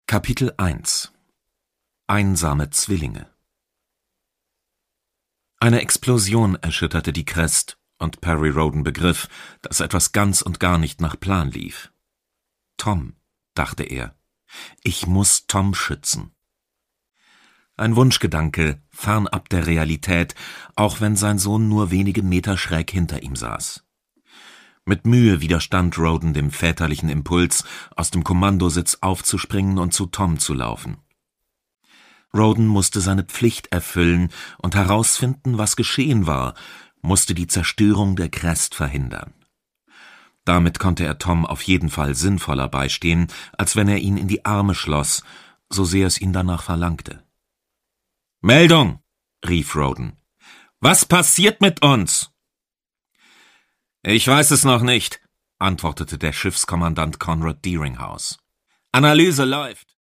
Kapitel 1 Einsame Zwillinge. Eine Explosion erschütterte die Crest, und Perry Rhodan begriff, dass etwas ganz und gar nicht nach Plan lief. Tom, dachte er. Ich muss Tom schützen. Ein Wunschgedanke, fernab der Realität, auch wenn sein Sohn nur wenige Meter schräg hinter ihm saß. Mit Mühe widerstand Rhodan dem väterlichen Impuls, aus dem Kommandositz aufzuspringen und zu Tom zu laufen. Rhodan musste seine Pflicht erfüllen und herausfinden, was geschehen war, musste die Zerstörung der Crest verhindern. Damit konnte er Tom auf jeden Fall sinnvoller beistehen, als wenn er ihn in die Arme schloss, so sehr es ihn danach verlangte. »Meldung«, rief Rhodan. »Was passiert mit uns?« »Ich weiß es noch nicht«, antwortete der Schiffskommandant Conrad Deeringhouse. »Analyse läuft.«